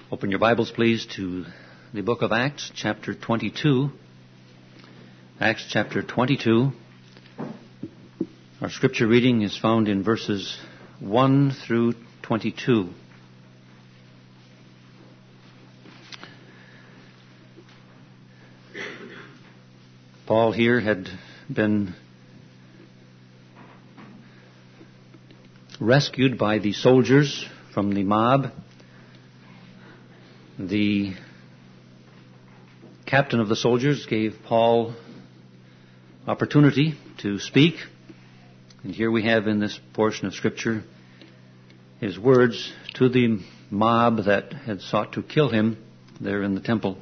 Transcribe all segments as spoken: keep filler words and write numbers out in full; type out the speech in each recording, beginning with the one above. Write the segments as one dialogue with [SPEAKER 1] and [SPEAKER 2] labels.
[SPEAKER 1] Open your Bibles, please, to the book of Acts, chapter twenty-two. Acts chapter twenty-two. Our scripture reading is found in verses one through twenty-two. Paul here had been rescued by the soldiers from the mob. The captain of the soldiers gave Paul opportunity to speak. And here we have in this portion of Scripture his words to the mob that had sought to kill him there in the temple.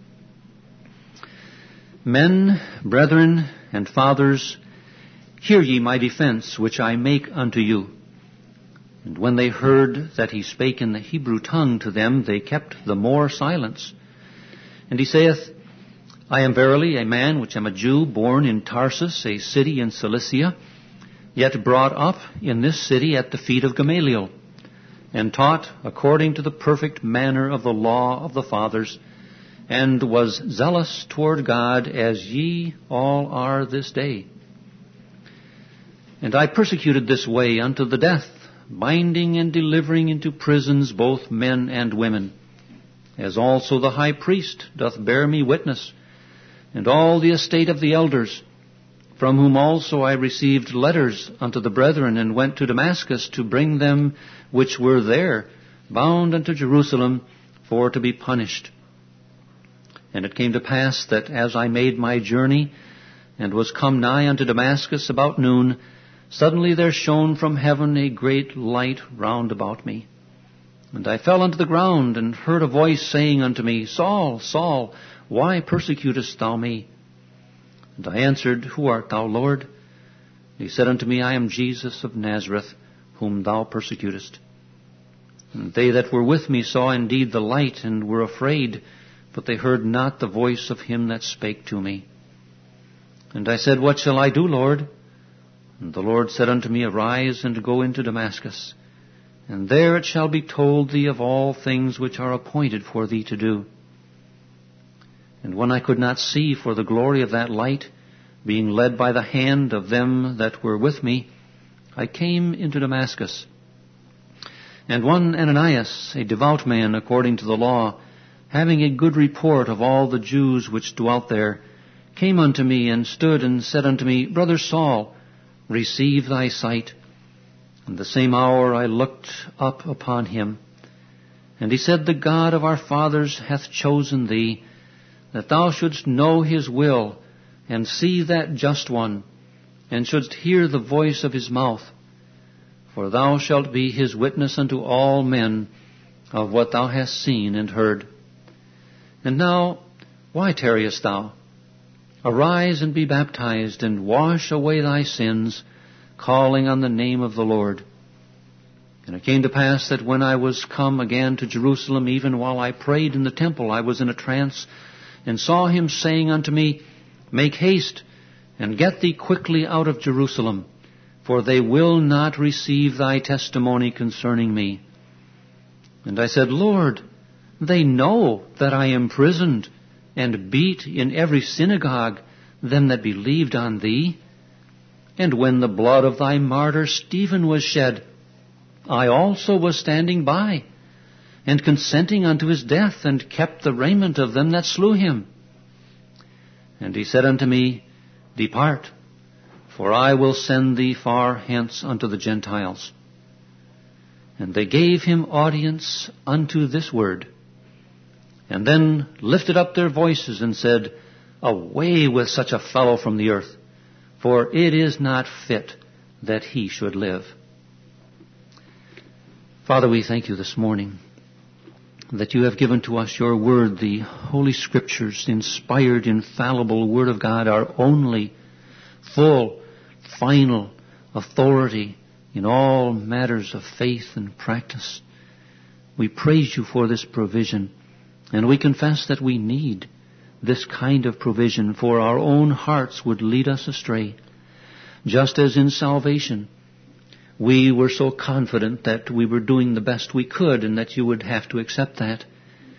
[SPEAKER 1] Men, brethren, and fathers, hear ye my defense, which I make unto you. And when they heard that he spake in the Hebrew tongue to them, they kept the more silence. And he saith, I am verily a man which am a Jew, born in Tarsus, a city in Cilicia, yet brought up in this city at the feet of Gamaliel, and taught according to the perfect manner of the law of the fathers, and was zealous toward God, as ye all are this day. And I persecuted this way unto the death, binding and delivering into prisons both men and women, as also the high priest doth bear me witness, and all the estate of the elders, from whom also I received letters unto the brethren, and went to Damascus to bring them which were there, bound unto Jerusalem, for to be punished. And it came to pass that as I made my journey, and was come nigh unto Damascus about noon, suddenly there shone from heaven a great light round about me. And I fell unto the ground, and heard a voice saying unto me, Saul, Saul, why persecutest thou me? And I answered, Who art thou, Lord? And he said unto me, I am Jesus of Nazareth, whom thou persecutest. And they that were with me saw indeed the light, and were afraid, but they heard not the voice of him that spake to me. And I said, What shall I do, Lord? And the Lord said unto me, Arise, and go into Damascus, and there it shall be told thee of all things which are appointed for thee to do. And when I could not see for the glory of that light, being led by the hand of them that were with me, I came into Damascus. And one Ananias, a devout man according to the law, having a good report of all the Jews which dwelt there, came unto me, and stood and said unto me, Brother Saul, receive thy sight. And the same hour I looked up upon him. And he said, The God of our fathers hath chosen thee, that thou shouldst know his will, and see that just one, and shouldst hear the voice of his mouth. For thou shalt be his witness unto all men of what thou hast seen and heard. And now, why tarriest thou? Arise and be baptized, and wash away thy sins, calling on the name of the Lord. And it came to pass that when I was come again to Jerusalem, even while I prayed in the temple, I was in a trance, and saw him saying unto me, Make haste, and get thee quickly out of Jerusalem, for they will not receive thy testimony concerning me. And I said, Lord, they know that I am imprisoned, and beat in every synagogue them that believed on thee. And when the blood of thy martyr Stephen was shed, I also was standing by, and consenting unto his death, and kept the raiment of them that slew him. And he said unto me, Depart, for I will send thee far hence unto the Gentiles. And they gave him audience unto this word, and then lifted up their voices and said, Away with such a fellow from the earth, for it is not fit that he should live. Father, we thank you this morning that you have given to us your word, the Holy Scriptures, the inspired, infallible Word of God, our only full, final authority in all matters of faith and practice. We praise you for this provision, and we confess that we need this kind of provision, for our own hearts would lead us astray. Just as in salvation, we were so confident that we were doing the best we could and that you would have to accept that.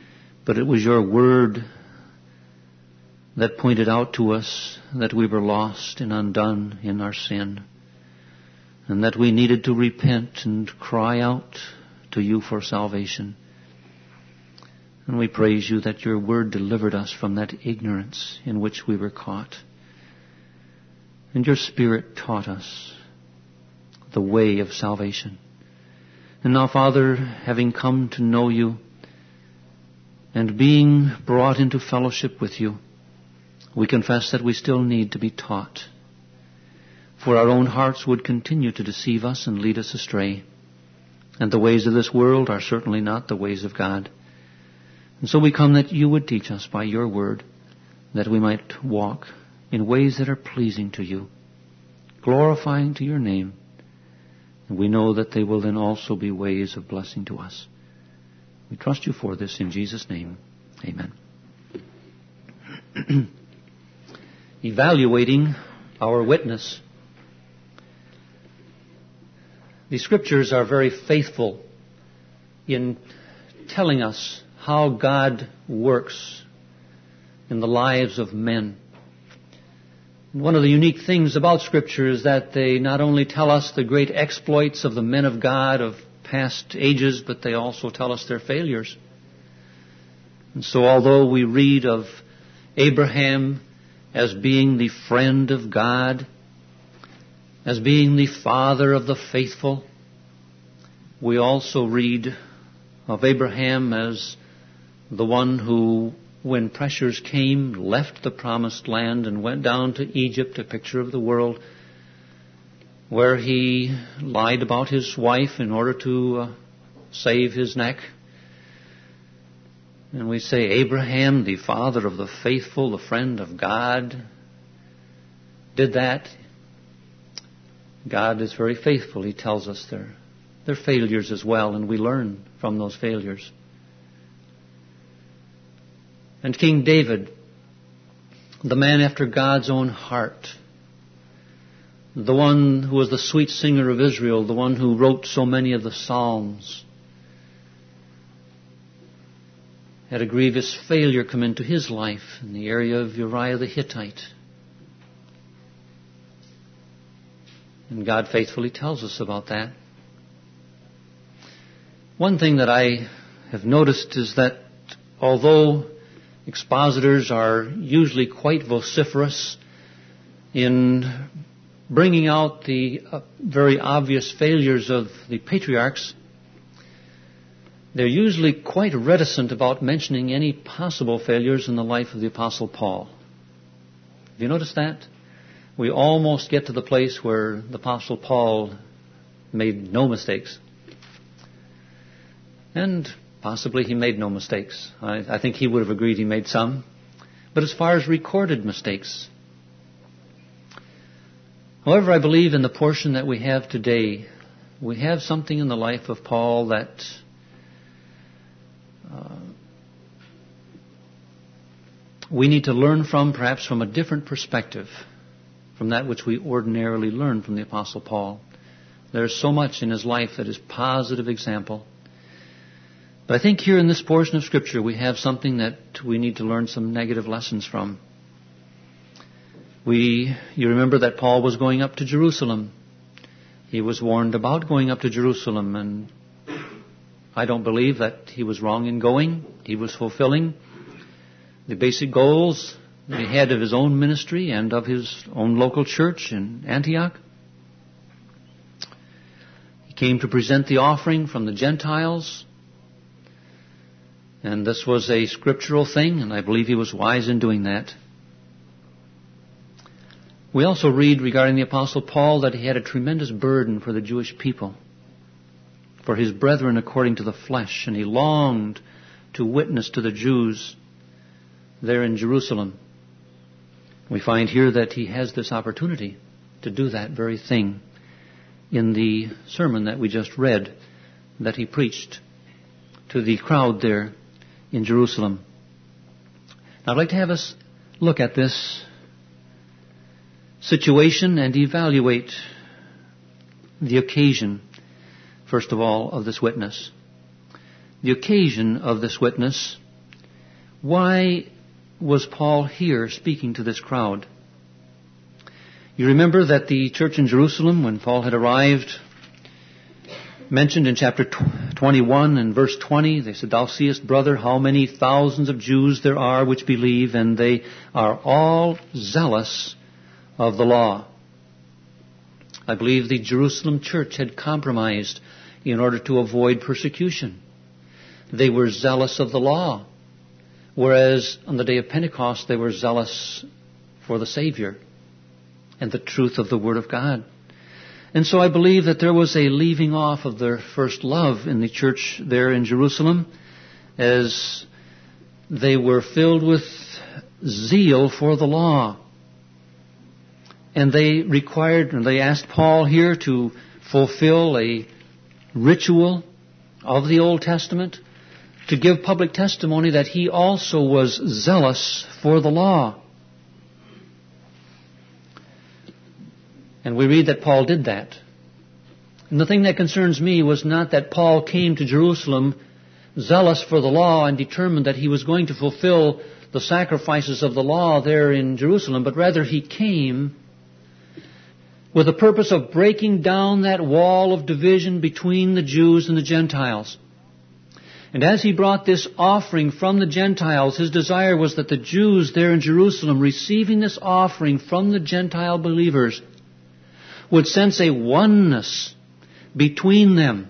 [SPEAKER 1] But it was your word that pointed out to us that we were lost and undone in our sin, and that we needed to repent and cry out to you for salvation. And we praise you that your word delivered us from that ignorance in which we were caught. And your Spirit taught us the way of salvation. And now, Father, having come to know you and being brought into fellowship with you, we confess that we still need to be taught. For our own hearts would continue to deceive us and lead us astray. And the ways of this world are certainly not the ways of God. And so we come that you would teach us by your word, that we might walk in ways that are pleasing to you, glorifying to your name. And we know that they will then also be ways of blessing to us. We trust you for this in Jesus' name. Amen. Evaluating our witness. The Scriptures are very faithful in telling us how God works in the lives of men. One of the unique things about Scripture is that they not only tell us the great exploits of the men of God of past ages, but they also tell us their failures. And so although we read of Abraham as being the friend of God, as being the father of the faithful, we also read of Abraham as the one who, when pressures came, left the promised land and went down to Egypt, a picture of the world, where he lied about his wife in order to uh, save his neck. And we say Abraham, the father of the faithful, the friend of God, did that. God is very faithful. He tells us their, their failures as well, and we learn from those failures. And King David, the man after God's own heart, the one who was the sweet singer of Israel, the one who wrote so many of the Psalms, had a grievous failure come into his life in the area of Uriah the Hittite. And God faithfully tells us about that. One thing that I have noticed is that although expositors are usually quite vociferous in bringing out the uh, very obvious failures of the patriarchs, they're usually quite reticent about mentioning any possible failures in the life of the Apostle Paul. Have you noticed that? We almost get to the place where the Apostle Paul made no mistakes. And possibly he made no mistakes. I, I think he would have agreed he made some. But as far as recorded mistakes, however, I believe in the portion that we have today, we have something in the life of Paul that uh, we need to learn from, perhaps from a different perspective from that which we ordinarily learn from the Apostle Paul. There's so much in his life that is positive example. But I think here in this portion of Scripture we have something that we need to learn some negative lessons from. We, you remember that Paul was going up to Jerusalem. He was warned about going up to Jerusalem, and I don't believe that he was wrong in going. He was fulfilling the basic goals that he had of his own ministry and of his own local church in Antioch. He came to present the offering from the Gentiles, and this was a scriptural thing, and I believe he was wise in doing that. We also read regarding the Apostle Paul that he had a tremendous burden for the Jewish people, for his brethren according to the flesh, and he longed to witness to the Jews there in Jerusalem. We find here that he has this opportunity to do that very thing in the sermon that we just read, that he preached to the crowd there in Jerusalem. Now, I'd like to have us look at this situation and evaluate the occasion, first of all, of this witness. The occasion of this witness why was Paul here speaking to this crowd? You remember that the church in Jerusalem, when Paul had arrived, mentioned in chapter twenty-one and verse twenty, they said, "Thou seest, brother, how many thousands of Jews there are which believe, and they are all zealous of the law." I believe the Jerusalem church had compromised in order to avoid persecution. They were zealous of the law, whereas on the day of Pentecost they were zealous for the Savior and the truth of the Word of God. And so I believe that there was a leaving off of their first love in the church there in Jerusalem, as they were filled with zeal for the law. And they required, and they asked Paul here to fulfill a ritual of the Old Testament, to give public testimony that he also was zealous for the law. And we read that Paul did that. And the thing that concerns me was not that Paul came to Jerusalem zealous for the law and determined that he was going to fulfill the sacrifices of the law there in Jerusalem, but rather he came with the purpose of breaking down that wall of division between the Jews and the Gentiles. And as he brought this offering from the Gentiles, his desire was that the Jews there in Jerusalem, receiving this offering from the Gentile believers, would sense a oneness between them.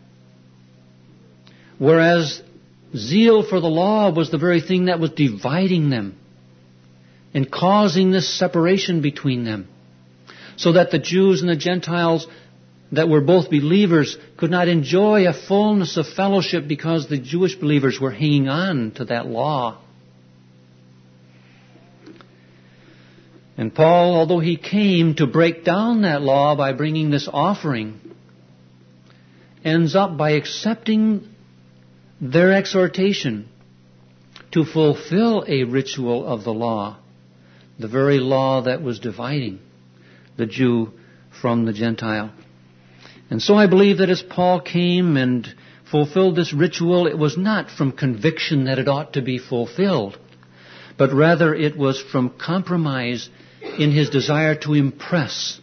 [SPEAKER 1] Whereas zeal for the law was the very thing that was dividing them and causing this separation between them, so that the Jews and the Gentiles that were both believers could not enjoy a fullness of fellowship because the Jewish believers were hanging on to that law. And Paul, although he came to break down that law by bringing this offering, ends up by accepting their exhortation to fulfill a ritual of the law, the very law that was dividing the Jew from the Gentile. And so I believe that as Paul came and fulfilled this ritual, it was not from conviction that it ought to be fulfilled, but rather it was from compromise in his desire to impress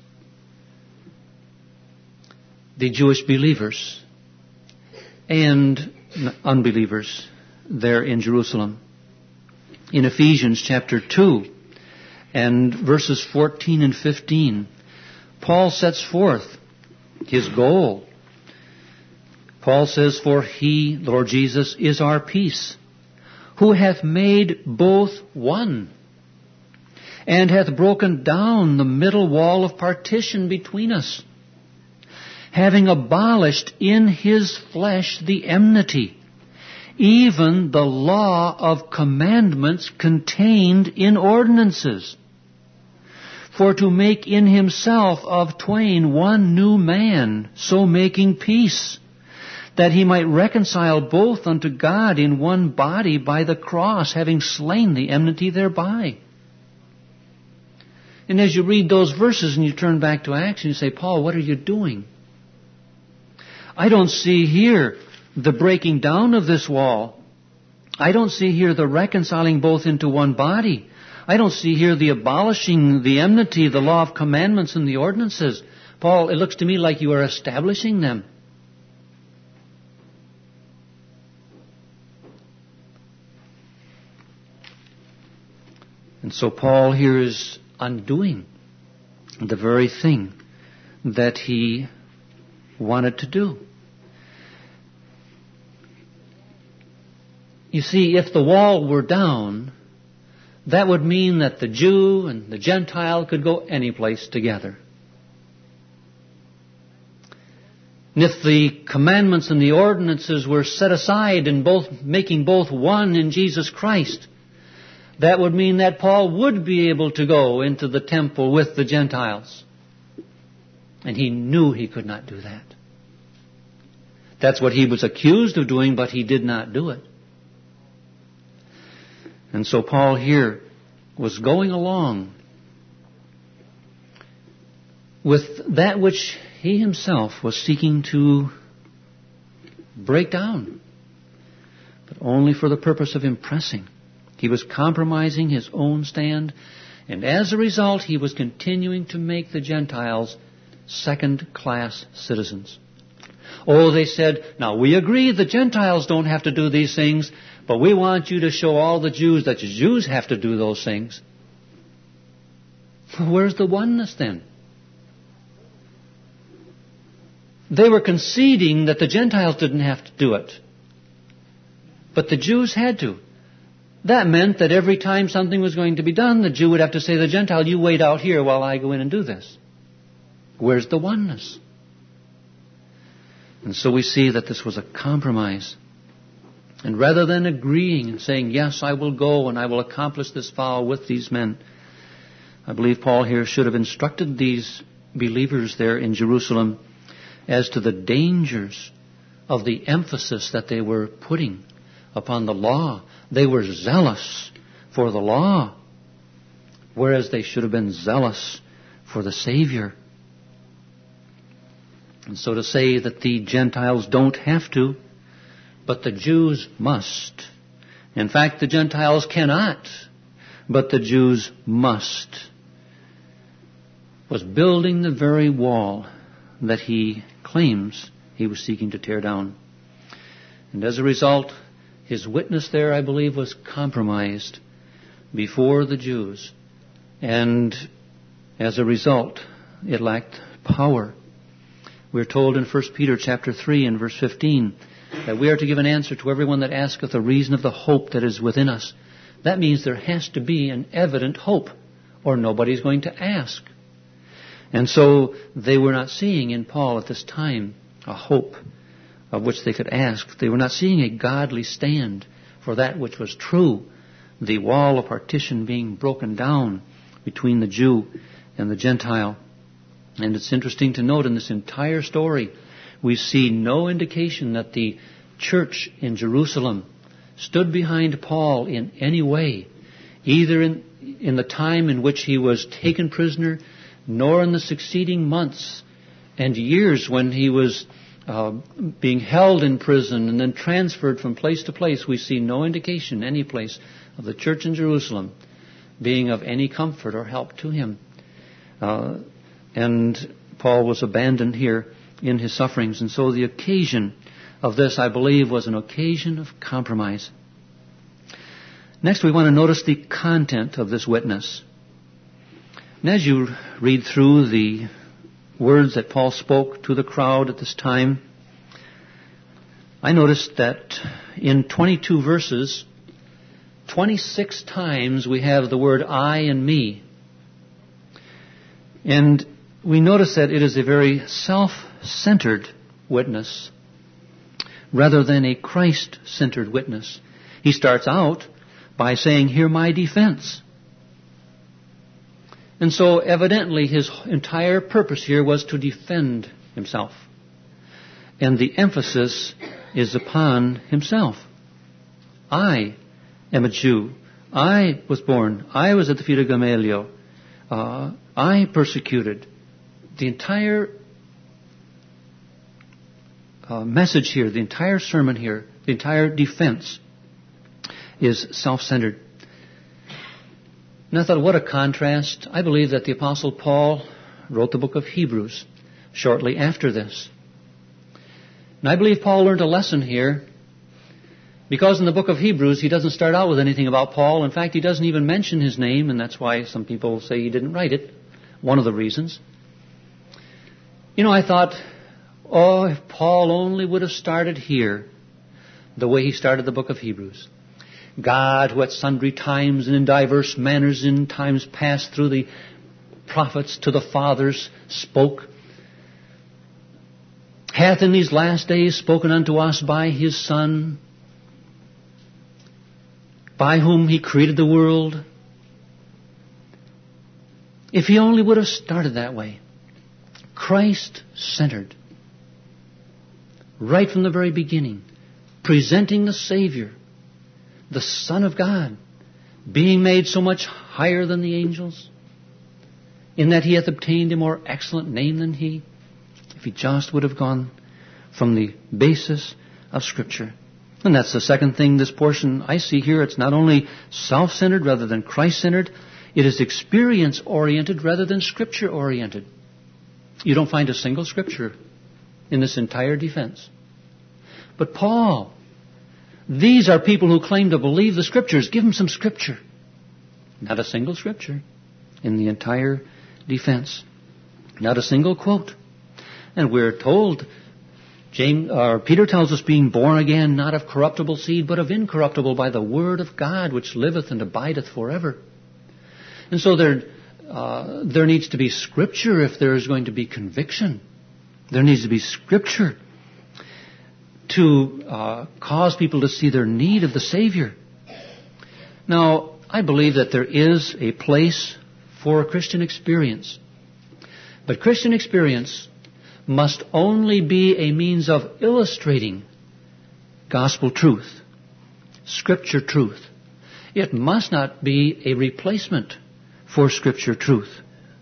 [SPEAKER 1] the Jewish believers and unbelievers there in Jerusalem. In Ephesians chapter two and verses fourteen and fifteen, Paul sets forth his goal. Paul says, "For he, Lord Jesus, is our peace, who hath made both one, and hath broken down the middle wall of partition between us, having abolished in his flesh the enmity, even the law of commandments contained in ordinances, for to make in himself of twain one new man, so making peace, that he might reconcile both unto God in one body by the cross, having slain the enmity thereby." And as you read those verses and you turn back to Acts and you say, "Paul, what are you doing?" I don't see here the breaking down of this wall. I don't see here the reconciling both into one body. I don't see here the abolishing the enmity, the law of commandments and the ordinances. Paul, it looks to me like you are establishing them. And so Paul here is undoing the very thing that he wanted to do. You see, if the wall were down, that would mean that the Jew and the Gentile could go any place together. And if the commandments and the ordinances were set aside and both making both one in Jesus Christ, that would mean that Paul would be able to go into the temple with the Gentiles. And he knew he could not do that. That's what he was accused of doing, but he did not do it. And so Paul here was going along with that which he himself was seeking to break down, but only for the purpose of impressing He was compromising his own stand, and as a result, he was continuing to make the Gentiles second-class citizens. Oh, they said, now we agree the Gentiles don't have to do these things, but we want you to show all the Jews that the Jews have to do those things. Where's the oneness then? They were conceding that the Gentiles didn't have to do it, but the Jews had to. That meant that every time something was going to be done, the Jew would have to say to the Gentile, you wait out here while I go in and do this. Where's the oneness? And so we see that this was a compromise. And rather than agreeing and saying, yes, I will go and I will accomplish this vow with these men, I believe Paul here should have instructed these believers there in Jerusalem as to the dangers of the emphasis that they were putting upon the law. They were zealous for the law, whereas they should have been zealous for the Savior. And so to say that the Gentiles don't have to, but the Jews must. In fact, the Gentiles cannot, but the Jews must, was building the very wall that he claims he was seeking to tear down. And as a result, his witness there, I believe, was compromised before the Jews. And as a result, it lacked power. We're told in First Peter chapter three and verse fifteen that we are to give an answer to everyone that asketh the reason of the hope that is within us. That means there has to be an evident hope, or nobody's going to ask. And so they were not seeing in Paul at this time a hope of which they could ask. They were not seeing a godly stand for that which was true, the wall of partition being broken down between the Jew and the Gentile. And it's interesting to note in this entire story, we see no indication that the church in Jerusalem stood behind Paul in any way, either in, in the time in which he was taken prisoner, nor in the succeeding months and years when he was uh, being held in prison and then transferred from place to place. We see no indication any place of the church in Jerusalem being of any comfort or help to him. Uh, and Paul was abandoned here in his sufferings. And so the occasion of this, I believe, was an occasion of compromise. Next, we want to notice the content of this witness. And as you read through the words that Paul spoke to the crowd at this time, I noticed that in twenty-two verses, twenty-six times we have the word I and me. And we notice that it is a very self-centered witness rather than a Christ-centered witness. He starts out by saying, hear my defense. And so evidently his entire purpose here was to defend himself. And the emphasis is upon himself. I am a Jew. I was born. I was at the feet of Gamaliel. Uh, I persecuted. The entire uh, message here, the entire sermon here, the entire defense is self-centered. And I thought, what a contrast. I believe that the Apostle Paul wrote the book of Hebrews shortly after this. And I believe Paul learned a lesson here because in the book of Hebrews he doesn't start out with anything about Paul. In fact, he doesn't even mention his name, and that's why some people say he didn't write it. One of the reasons. You know, I thought, oh, if Paul only would have started here the way he started the book of Hebrews. God, who at sundry times and in diverse manners in times past through the prophets to the fathers spoke, hath in these last days spoken unto us by his Son, by whom he created the world. If he only would have started that way, Christ-centered, right from the very beginning, presenting the Savior, the Son of God, being made so much higher than the angels, in that he hath obtained a more excellent name than he. If he just would have gone from the basis of Scripture. And that's the second thing this portion I see here. It's not only self-centered rather than Christ-centered. It is experience-oriented rather than Scripture-oriented. You don't find a single Scripture in this entire defense. But Paul, these are people who claim to believe the Scriptures. Give them some Scripture. Not a single Scripture in the entire defense. Not a single quote. And we're told, James, or Peter tells us, being born again, not of corruptible seed, but of incorruptible, by the word of God, which liveth and abideth forever. And so there, uh, there needs to be Scripture if there is going to be conviction. There needs to be Scripture to uh, cause people to see their need of the Savior. Now, I believe that there is a place for Christian experience. But Christian experience must only be a means of illustrating gospel truth, Scripture truth. It must not be a replacement for Scripture truth.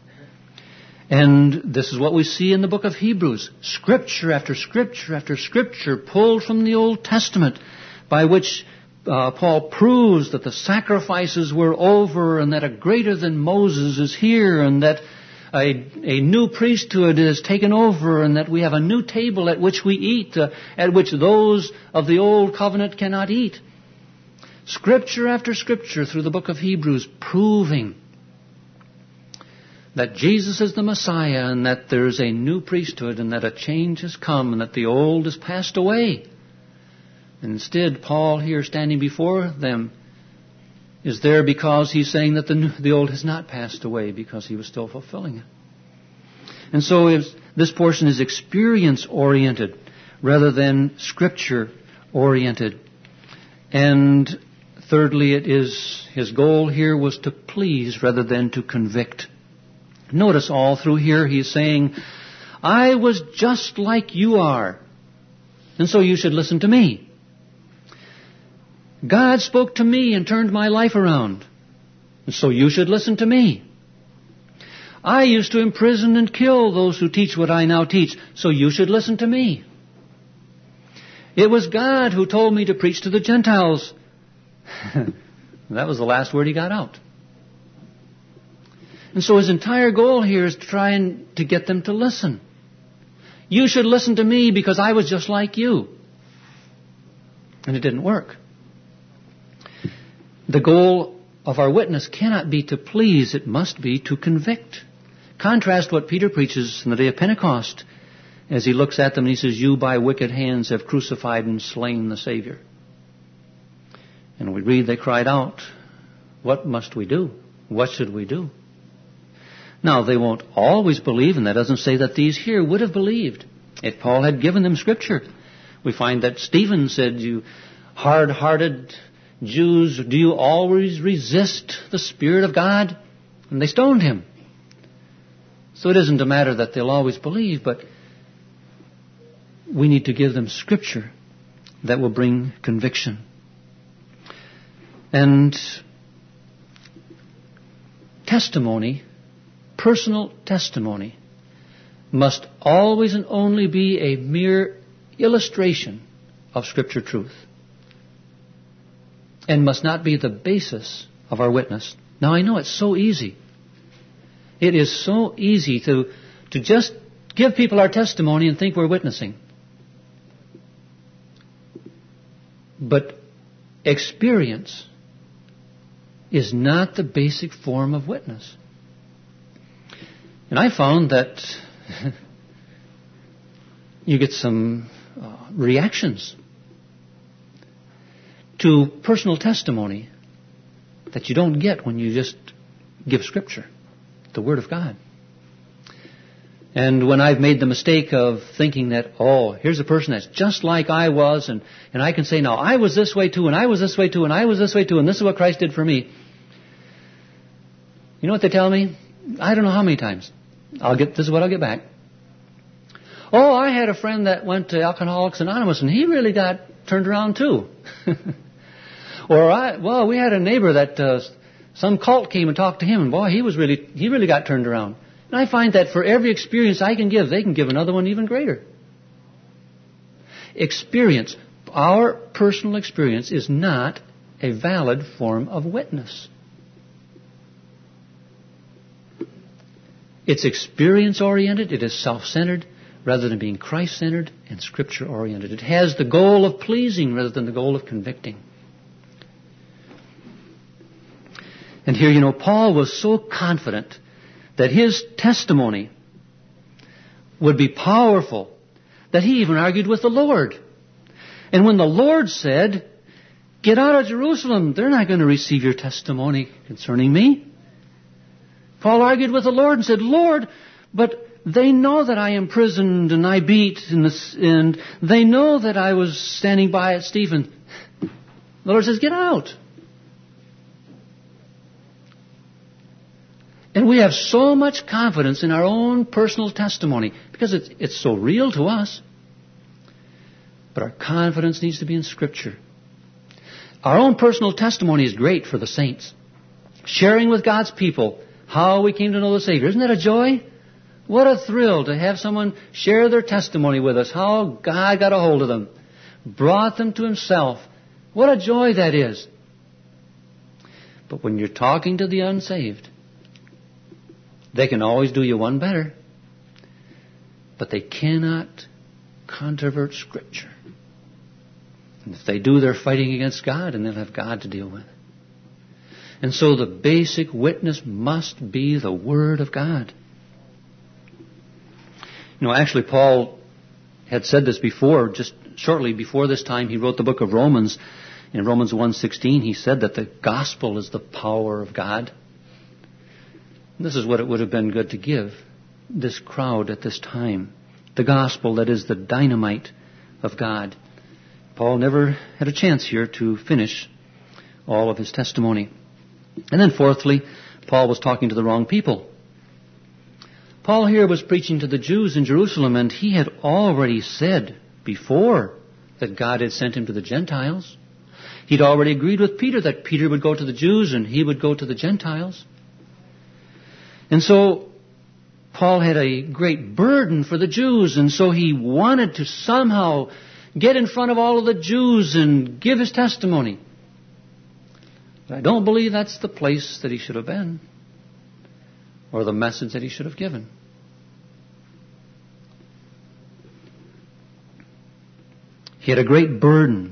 [SPEAKER 1] And this is what we see in the book of Hebrews. Scripture after Scripture after Scripture pulled from the Old Testament, by which uh, Paul proves that the sacrifices were over and that a greater than Moses is here, and that A, a new priesthood is taken over, and that we have a new table at which we eat, uh, at which those of the old covenant cannot eat. Scripture after Scripture through the book of Hebrews proving that Jesus is the Messiah, and that there is a new priesthood, and that a change has come, and that the old has passed away. And instead, Paul here standing before them is there because he's saying that the, new, the old has not passed away, because he was still fulfilling it. And so is, this portion is experience-oriented rather than Scripture-oriented. And thirdly, it is his goal here was to please rather than to convict. Notice all through here he's saying, I was just like you are, and so you should listen to me. God spoke to me and turned my life around, and so you should listen to me. I used to imprison and kill those who teach what I now teach, so you should listen to me. It was God who told me to preach to the Gentiles. That was the last word he got out. And so his entire goal here is trying to get them to listen. You should listen to me because I was just like you. And it didn't work. The goal of our witness cannot be to please, it must be to convict. Contrast what Peter preaches on the day of Pentecost as he looks at them and he says, you by wicked hands have crucified and slain the Savior. And we read they cried out, what must we do? What should we do? Now, they won't always believe, and that doesn't say that these here would have believed if Paul had given them Scripture. We find that Stephen said, you hard-hearted Jews, do you always resist the Spirit of God? And they stoned him. So it isn't a matter that they'll always believe, but we need to give them Scripture that will bring conviction. And testimony, personal testimony, must always and only be a mere illustration of Scripture truth, and must not be the basis of our witness. Now, I know it's so easy. It is so easy to, to just give people our testimony and think we're witnessing. But experience is not the basic form of witness. And I found that you get some uh, reactions to personal testimony that you don't get when you just give Scripture, the Word of God. And when I've made the mistake of thinking that, oh, here's a person that's just like I was, and, and I can say, now, I was this way too, and I was this way too, and I was this way too, and this is what Christ did for me. You know what they tell me? I don't know how many times. I'll get, this is what I'll get back. Oh, I had a friend that went to Alcoholics Anonymous, and he really got turned around too. Or, I, well, we had a neighbor that uh, some cult came and talked to him, and boy, he was really, he really got turned around. And I find that for every experience I can give, they can give another one even greater. Experience, Our personal experience is not a valid form of witness. It's experience-oriented. It is self-centered rather than being Christ-centered and Scripture-oriented. It has the goal of pleasing rather than the goal of convicting. And here, you know, Paul was so confident that his testimony would be powerful that he even argued with the Lord. And when the Lord said, "Get out of Jerusalem, they're not going to receive your testimony concerning me," Paul argued with the Lord and said, "Lord, but they know that I imprisoned and I beat and, this, and they know that I was standing by at Stephen." The Lord says, "Get out." And we have so much confidence in our own personal testimony because it's, it's so real to us. But our confidence needs to be in Scripture. Our own personal testimony is great for the saints. Sharing with God's people how we came to know the Savior. Isn't that a joy? What a thrill to have someone share their testimony with us, how God got a hold of them, brought them to Himself. What a joy that is. But when you're talking to the unsaved, they can always do you one better, but they cannot controvert Scripture. And if they do, they're fighting against God, and they'll have God to deal with. And so the basic witness must be the Word of God. You know, actually, Paul had said this before, just shortly before this time, he wrote the book of Romans. In Romans one sixteen, he said that the gospel is the power of God. This is what it would have been good to give this crowd at this time. The gospel that is the dynamite of God. Paul never had a chance here to finish all of his testimony. And then fourthly, Paul was talking to the wrong people. Paul here was preaching to the Jews in Jerusalem, and he had already said before that God had sent him to the Gentiles. He'd already agreed with Peter that Peter would go to the Jews and he would go to the Gentiles. And so Paul had a great burden for the Jews, and so he wanted to somehow get in front of all of the Jews and give his testimony. But I don't believe that's the place that he should have been, or the message that he should have given. He had a great burden.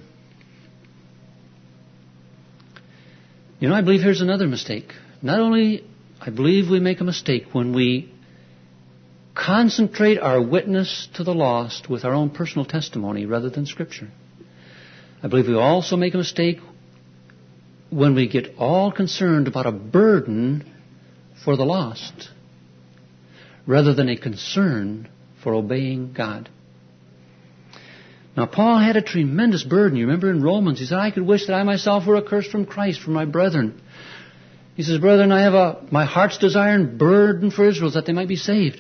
[SPEAKER 1] You know, I believe here's another mistake. Not only I believe we make a mistake when we concentrate our witness to the lost with our own personal testimony rather than Scripture. I believe we also make a mistake when we get all concerned about a burden for the lost rather than a concern for obeying God. Now, Paul had a tremendous burden. You remember in Romans, he said, "I could wish that I myself were accursed from Christ for my brethren." He says, "Brethren, I have a my heart's desire and burden for Israel, that they might be saved."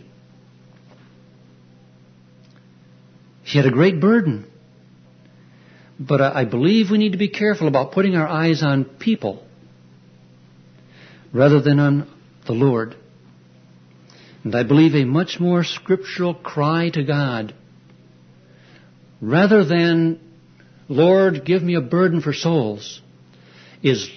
[SPEAKER 1] He had a great burden. But I believe we need to be careful about putting our eyes on people rather than on the Lord. And I believe a much more scriptural cry to God, rather than, "Lord, give me a burden for souls," is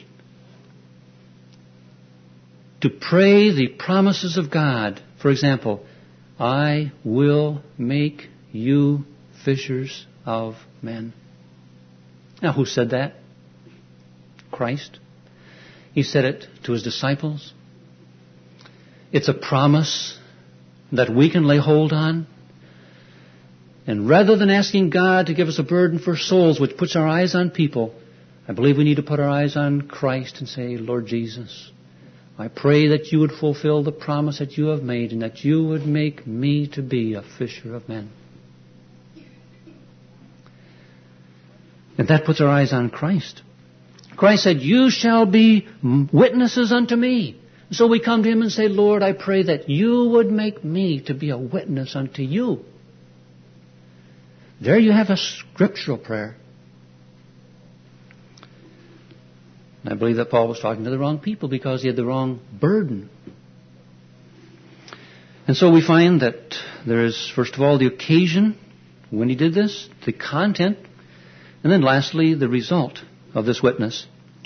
[SPEAKER 1] to pray the promises of God. For example, "I will make you fishers of men." Now, who said that? Christ. He said it to His disciples. It's a promise that we can lay hold on. And rather than asking God to give us a burden for souls, which puts our eyes on people, I believe we need to put our eyes on Christ and say, "Lord Jesus, I pray that you would fulfill the promise that you have made and that you would make me to be a fisher of men." And that puts our eyes on Christ. Christ said, "You shall be witnesses unto me." So we come to Him and say, "Lord, I pray that you would make me to be a witness unto you." There you have a scriptural prayer. And I believe that Paul was talking to the wrong people because he had the wrong burden. And so we find that there is, first of all, the occasion when he did this, the content. And then lastly, the result of this witness.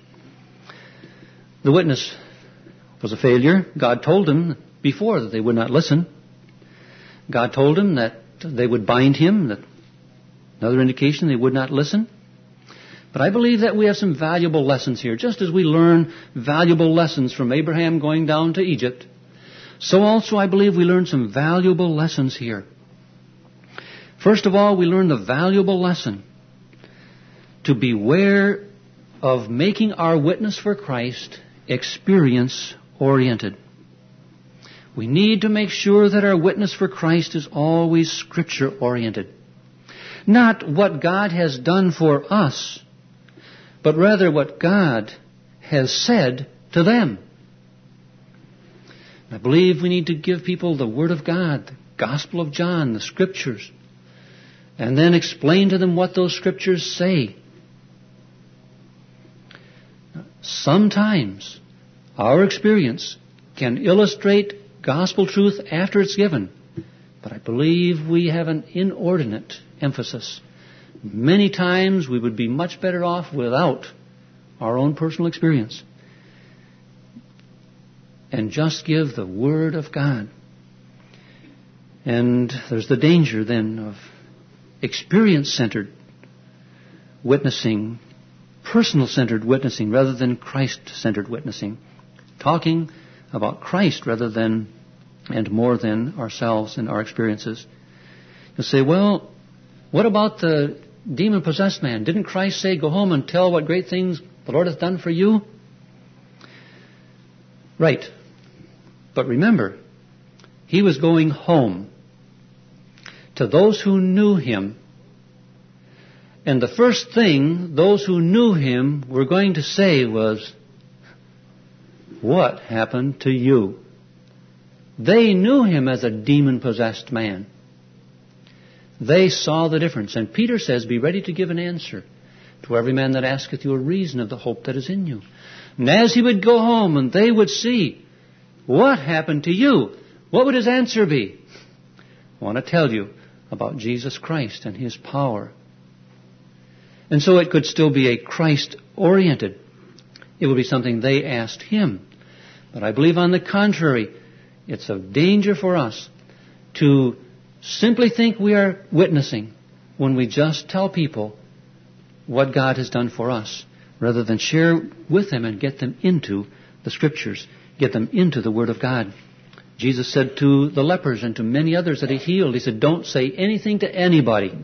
[SPEAKER 1] The witness was a failure. God told him before that they would not listen. God told him that they would bind him. That another indication they would not listen. But I believe that we have some valuable lessons here. Just as we learn valuable lessons from Abraham going down to Egypt, so also I believe we learn some valuable lessons here. First of all, we learn the valuable lesson to beware of making our witness for Christ experience-oriented. We need to make sure that our witness for Christ is always Scripture-oriented. Not what God has done for us, but rather what God has said to them. I believe we need to give people the Word of God, the Gospel of John, the Scriptures, and then explain to them what those Scriptures say. Sometimes our experience can illustrate gospel truth after it's given, but I believe we have an inordinate emphasis. Many times we would be much better off without our own personal experience and just give the Word of God. And there's the danger then of experience-centered witnessing, personal-centered witnessing rather than Christ-centered witnessing. Talking about Christ rather than and more than ourselves and our experiences. You'll say, well, what about the demon-possessed man? Didn't Christ say, go home and tell what great things the Lord hath done for you? Right. But remember, he was going home to those who knew him. And the first thing those who knew him were going to say was, what happened to you? They knew him as a demon-possessed man. They saw the difference. And Peter says, be ready to give an answer to every man that asketh you a reason of the hope that is in you. And as he would go home and they would see, what happened to you? What would his answer be? I want to tell you about Jesus Christ and his power. And so it could still be a Christ-oriented. It would be something they asked him. But I believe on the contrary, it's of danger for us to simply think we are witnessing when we just tell people what God has done for us, rather than share with them and get them into the Scriptures, get them into the Word of God. Jesus said to the lepers and to many others that he healed, he said, don't say anything to anybody.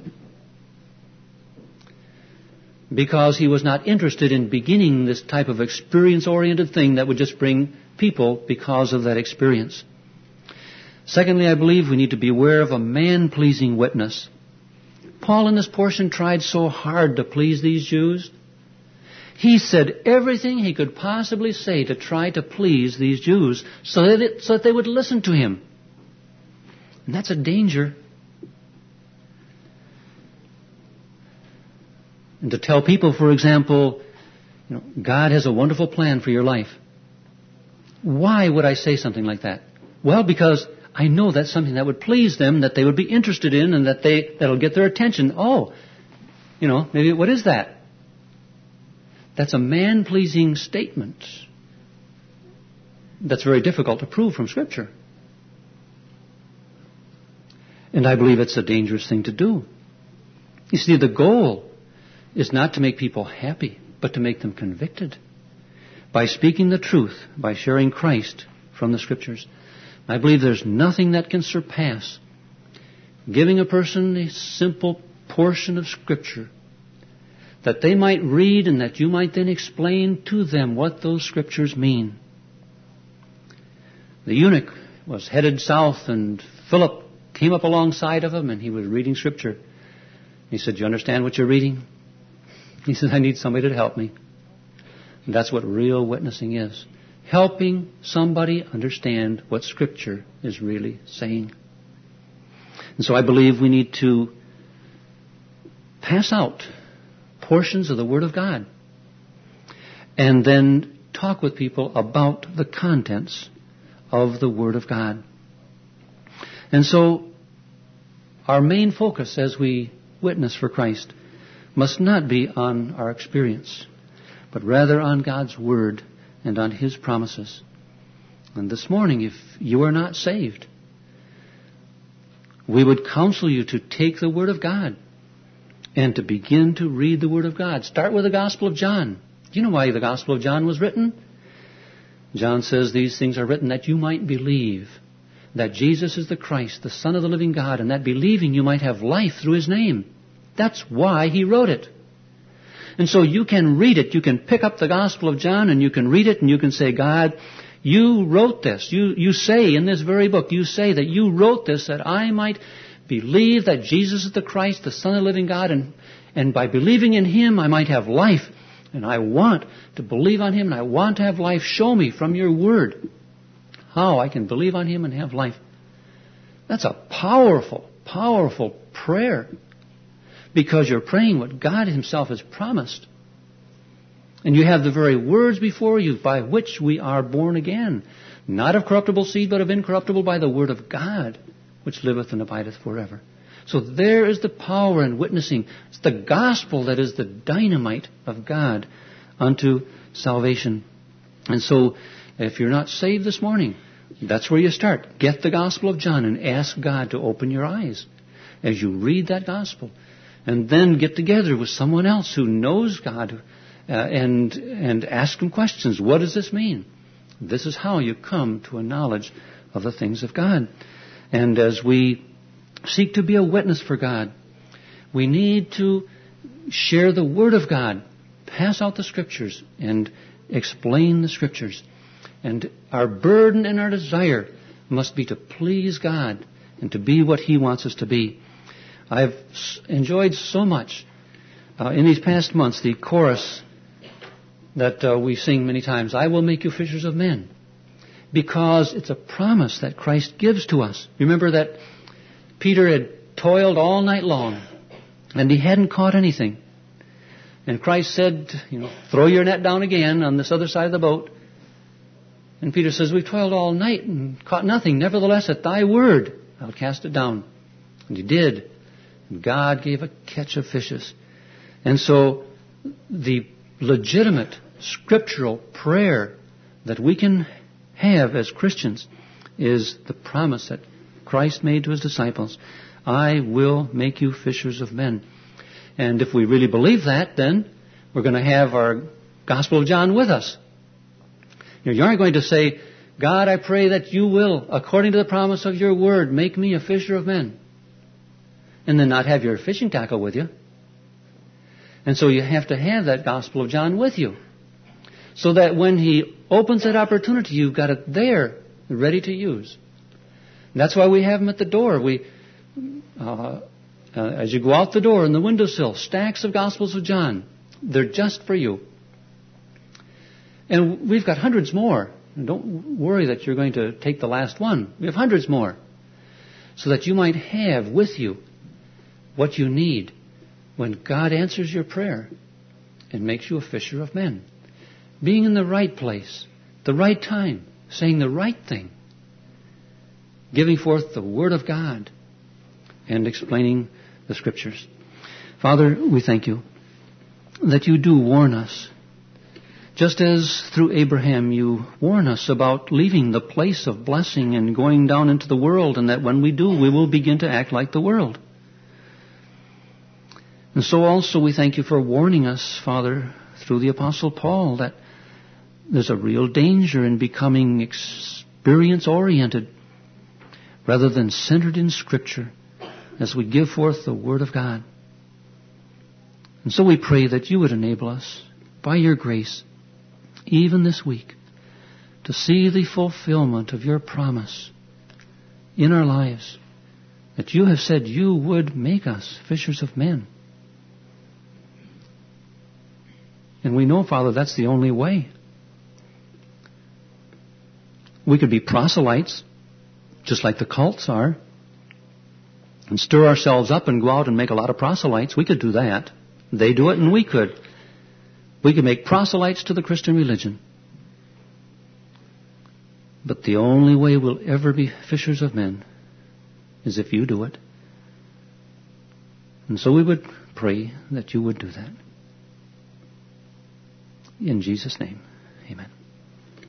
[SPEAKER 1] Because he was not interested in beginning this type of experience-oriented thing that would just bring people because of that experience. Secondly, I believe we need to beware of a man-pleasing witness. Paul in this portion tried so hard to please these Jews. He said everything he could possibly say to try to please these Jews so that, it, so that they would listen to him. And that's a danger. And to tell people, for example, you know, God has a wonderful plan for your life. Why would I say something like that? Well, because I know that's something that would please them, that they would be interested in, and that they that'll get their attention. Oh, you know, maybe what is that? That's a man-pleasing statement. That's very difficult to prove from Scripture. And I believe it's a dangerous thing to do. You see, the goal is not to make people happy, but to make them convicted. By speaking the truth, by sharing Christ from the Scriptures. I believe there's nothing that can surpass giving a person a simple portion of Scripture that they might read and that you might then explain to them what those Scriptures mean. The eunuch was headed south and Philip came up alongside of him and he was reading Scripture. He said, "Do you understand what you're reading?" He said, "I need somebody to help me." And that's what real witnessing is. Helping somebody understand what Scripture is really saying. And so I believe we need to pass out portions of the Word of God and then talk with people about the contents of the Word of God. And so our main focus as we witness for Christ must not be on our experience, but rather on God's Word and on His promises. And this morning, if you are not saved, we would counsel you to take the Word of God and to begin to read the Word of God. Start with the Gospel of John. Do you know why the Gospel of John was written? John says these things are written that you might believe that Jesus is the Christ, the Son of the living God, and that believing you might have life through His name. That's why he wrote it. And so you can read it. You can pick up the Gospel of John and you can read it and you can say, God, you wrote this. You, you say in this very book, you say that you wrote this that I might believe that Jesus is the Christ, the Son of the living God, and, and by believing in Him I might have life. And I want to believe on Him and I want to have life. Show me from your Word how I can believe on Him and have life. That's a powerful, powerful prayer. Because you're praying what God Himself has promised. And you have the very words before you by which we are born again. Not of corruptible seed, but of incorruptible by the Word of God, which liveth and abideth forever. So there is the power in witnessing. It's the gospel that is the dynamite of God unto salvation. And so, if you're not saved this morning, that's where you start. Get the Gospel of John and ask God to open your eyes as you read that gospel. And then get together with someone else who knows God uh, and and ask them questions. What does this mean? This is how you come to a knowledge of the things of God. And as we seek to be a witness for God, we need to share the Word of God, pass out the Scriptures, and explain the Scriptures. And our burden and our desire must be to please God and to be what He wants us to be. I've enjoyed so much uh, in these past months the chorus that uh, we sing many times, I will make you fishers of men, because it's a promise that Christ gives to us. Remember that Peter had toiled all night long and he hadn't caught anything. And Christ said, you know, throw your net down again on this other side of the boat. And Peter says, we've toiled all night and caught nothing. Nevertheless, at thy word, I'll cast it down. And he did. God gave a catch of fishes. And so the legitimate scriptural prayer that we can have as Christians is the promise that Christ made to His disciples. I will make you fishers of men. And if we really believe that, then we're going to have our Gospel of John with us. You know, you aren't going to say, God, I pray that you will, according to the promise of your word, make me a fisher of men. And then not have your fishing tackle with you. And so you have to have that Gospel of John with you. So that when He opens that opportunity, you've got it there, ready to use. And that's why we have them at the door. We, uh, uh, as you go out the door in the windowsill, stacks of Gospels of John. They're just for you. And we've got hundreds more. And don't worry that you're going to take the last one. We have hundreds more. So that you might have with you what you need when God answers your prayer and makes you a fisher of men. Being in the right place, the right time, saying the right thing, giving forth the Word of God, and explaining the Scriptures. Father, we thank you that you do warn us. Just as through Abraham you warn us about leaving the place of blessing and going down into the world, and that when we do, we will begin to act like the world. And so also we thank you for warning us, Father, through the Apostle Paul, that there's a real danger in becoming experience-oriented rather than centered in Scripture as we give forth the Word of God. And so we pray that you would enable us, by your grace, even this week, to see the fulfillment of your promise in our lives, that you have said you would make us fishers of men. And we know, Father, that's the only way. We could be proselytes, just like the cults are, and stir ourselves up and go out and make a lot of proselytes. We could do that. They do it and we could. We could make proselytes to the Christian religion. But the only way we'll ever be fishers of men is if you do it. And so we would pray that you would do that. In Jesus' name.